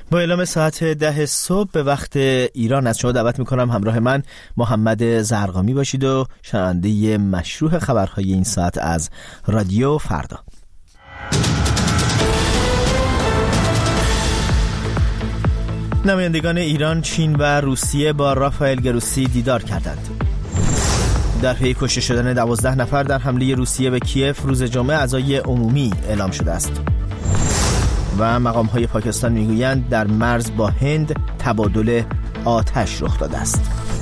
با اعلام ساعت 10 صبح به وقت ایران از شما دعوت میکنم همراه من محمد زرقامی باشید و شنونده مشروع خبرهای این ساعت از رادیو فردا. نمایندگان ایران، چین و روسیه با رافائل گروسی دیدار کردند. در پی کشته شدن 12 نفر در حمله روسیه به کیف روز جمعه عزای عمومی اعلام شده است. و مقام‌های پاکستان میگویند در مرز با هند تبادل آتش رخ داده است.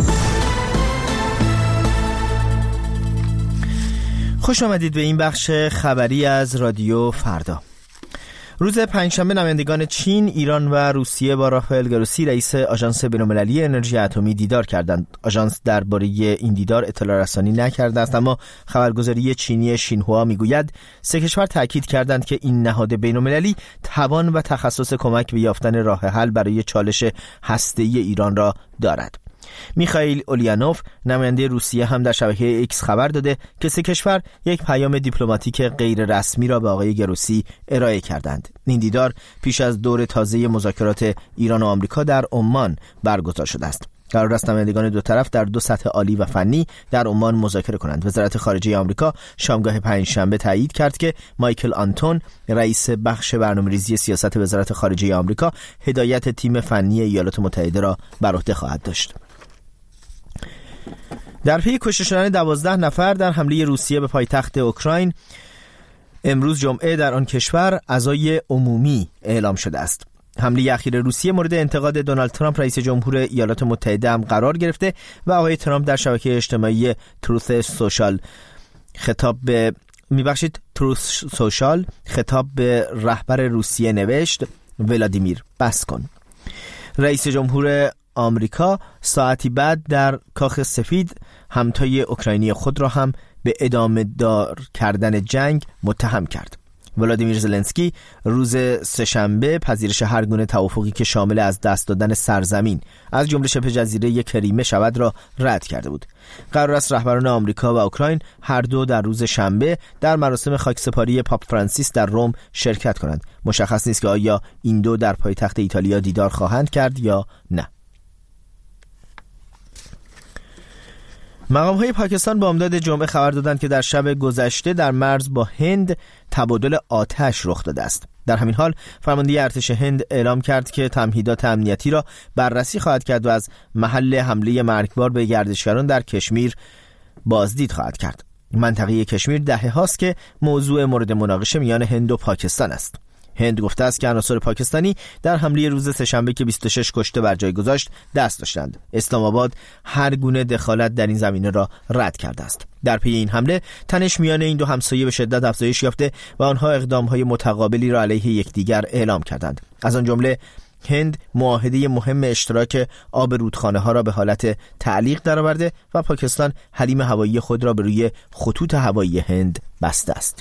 خوش آمدید به این بخش خبری از رادیو فردا. روز پنجشنبه نمایندگان چین، ایران و روسیه با رافائل گروسی رئیس آژانس بین‌المللی انرژی اتمی دیدار کردند. آژانس درباره این دیدار اطلاع رسانی نکرده است، اما خبرگزاری چینی شینهوا میگوید سه کشور تاکید کردند که این نهاد بین‌المللی توان و تخصص کمک به یافتن راه حل برای چالش هسته‌ای ایران را دارد. میخائیل اولیانوف نماینده روسیه هم در شبکه ایکس خبر داده که سه کشور یک پیام دیپلماتیک غیر رسمی را به آقای گروسی ارائه کردند. این دیدار پیش از دور تازه مذاکرات ایران و آمریکا در عمان برگزار شده است. قرار است نمایندگان دو طرف در دو سطح عالی و فنی در عمان مذاکره کنند. وزارت خارجه آمریکا شامگاه پنجشنبه تایید کرد که مایکل آنتون رئیس بخش برنامه‌ریزی سیاست وزارت خارجه آمریکا هدایت تیم فنی ایالات متحده را بر عهده خواهد داشت. در پی کشته شدن 12 نفر در حمله روسیه به پایتخت اوکراین، امروز جمعه در آن کشور عزای عمومی اعلام شده است. حمله اخیر روسیه مورد انتقاد دونالد ترامپ رئیس جمهور ایالات متحده هم قرار گرفته و آقای ترامپ در شبکه اجتماعی تروث سوشال خطاب به رهبر روسیه نوشت: ولادیمیر بس کن. رئیس جمهور آمریکا ساعتی بعد در کاخ سفید همتای اوکراینی خود را هم به ادامه دار کردن جنگ متهم کرد. ولادیمیر زلنسکی روز سه‌شنبه پذیرش هر گونه توافقی که شامل از دست دادن سرزمین از جمله شبه جزیره کریمه شود را رد کرده بود. قرار است رهبران آمریکا و اوکراین هر دو در روز شنبه در مراسم خاکسپاری پاپ فرانسیس در روم شرکت کنند. مشخص نیست که آیا این دو در پایتخت ایتالیا دیدار خواهند کرد یا نه. مقام‌های پاکستان بامداد جمعه خبر دادند که در شب گذشته در مرز با هند تبادل آتش رخ داده است. در همین حال فرمانده ارتش هند اعلام کرد که تمهیدات امنیتی را بررسی خواهد کرد و از محل حمله مرگبار به گردشگران در کشمیر بازدید خواهد کرد. منطقه کشمیر دهه هاست که موضوع مورد مناقشه میان هند و پاکستان است. هند گفته است که عناصر پاکستانی در حمله روز سه‌شنبه که 26 کشته بر جای گذاشت دست داشتند. اسلام آباد هر گونه دخالت در این زمینه را رد کرده است. در پی این حمله تنش میان این دو همسایه به شدت افزایش یافته و آنها اقدام‌های متقابلی را علیه یکدیگر اعلام کردند. از آن جمله هند معاهده مهم اشتراک آب رودخانه‌ها را به حالت تعلیق درآورده و پاکستان حریم هوایی خود را به روی خطوط هوایی هند بسته است.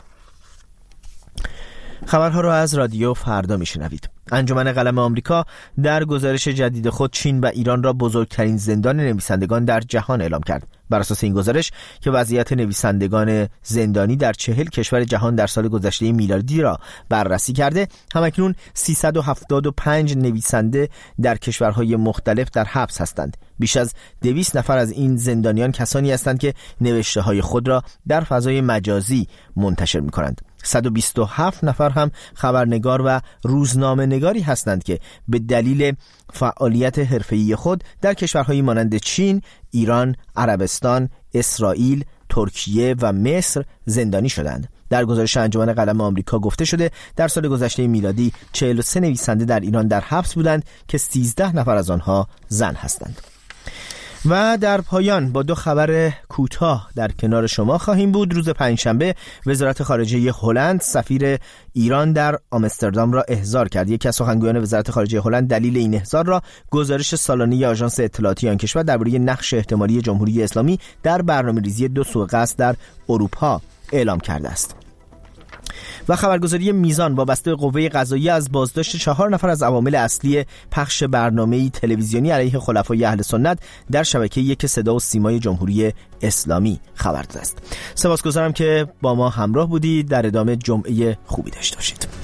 خبرها را از رادیو فردا میشنوید. انجمن قلم آمریکا در گزارش جدید خود چین و ایران را بزرگترین زندان نویسندگان در جهان اعلام کرد. بر اساس این گزارش که وضعیت نویسندگان زندانی در 40 کشور جهان در سال گذشته میلادی را بررسی کرده، همکنون 375 نویسنده در کشورهای مختلف در حبس هستند. بیش از 200 نفر از این زندانیان کسانی هستند که نوشته‌های خود را در فضای مجازی منتشر می‌کنند. 127 نفر هم خبرنگار و روزنامه نگاری هستند که به دلیل فعالیت حرفه‌ای خود در کشورهایی مانند چین، ایران، عربستان، اسرائیل، ترکیه و مصر زندانی شدند. در گزارش انجمن قلم آمریکا گفته شده در سال گذشته میلادی 43 نویسنده در ایران در حبس بودند که 13 نفر از آنها زن هستند. و در پایان با دو خبر کوتاه در کنار شما خواهیم بود. روز پنجشنبه وزارت خارجه هلند سفیر ایران در آمستردام را احضار کرد. یکی از سخنگویان وزارت خارجه هلند دلیل این احضار را گزارش سالانه آژانس اطلاعاتی آن کشور درباره نقش احتمالی جمهوری اسلامی در برنامه‌ریزی دو سوء قصد در اروپا اعلام کرده است. و خبرگزاری میزان وابسته به قوه قضاییه از بازداشت 4 نفر از عوامل اصلی پخش برنامه‌ای تلویزیونی علیه خلفای اهل سنت در شبکه یک صدا و سیمای جمهوری اسلامی خبر داده است. سپاسگزارم که با ما همراه بودید. در ادامه جمعه خوبی داشته باشید.